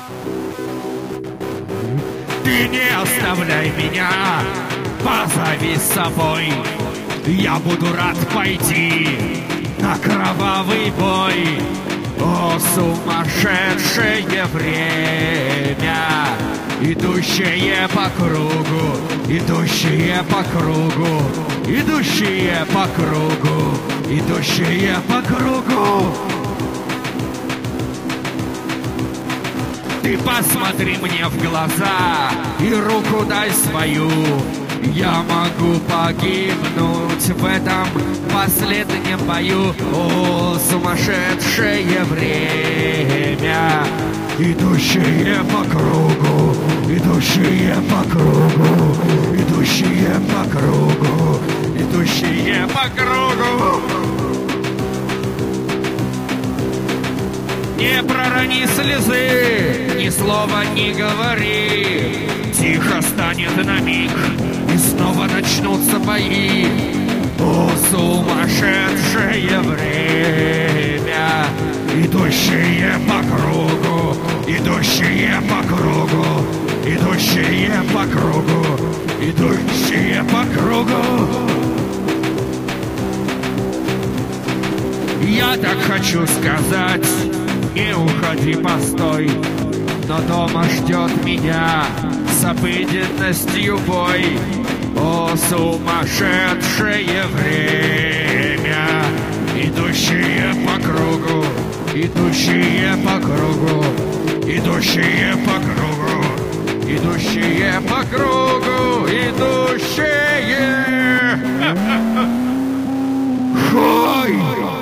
Ты не оставляй меня, позови с собой. Я буду рад пойти на кровавый бой. О, сумасшедшее время, идущее по кругу, идущее по кругу, идущее по кругу, идущее по кругу. Ты посмотри мне в глаза и руку дай свою. Я могу погибнуть в этом последнем бою. О, сумасшедшее время, идущее по кругу, идущее по кругу, идущее по кругу, идущее по кругу. Не пророни слезы, ни слова не говори. Тихо станет на миг, и снова начнутся бои. О, сумасшедшее время, идущее по кругу, идущее по кругу, идущее по кругу, идущее по кругу. Я так хочу сказать, не уходи, постой, но дома ждет меня с обыденностью бой. О, сумасшедшее время, идущее по кругу, идущее по кругу, идущее по кругу, идущее по кругу, идущее. Ой!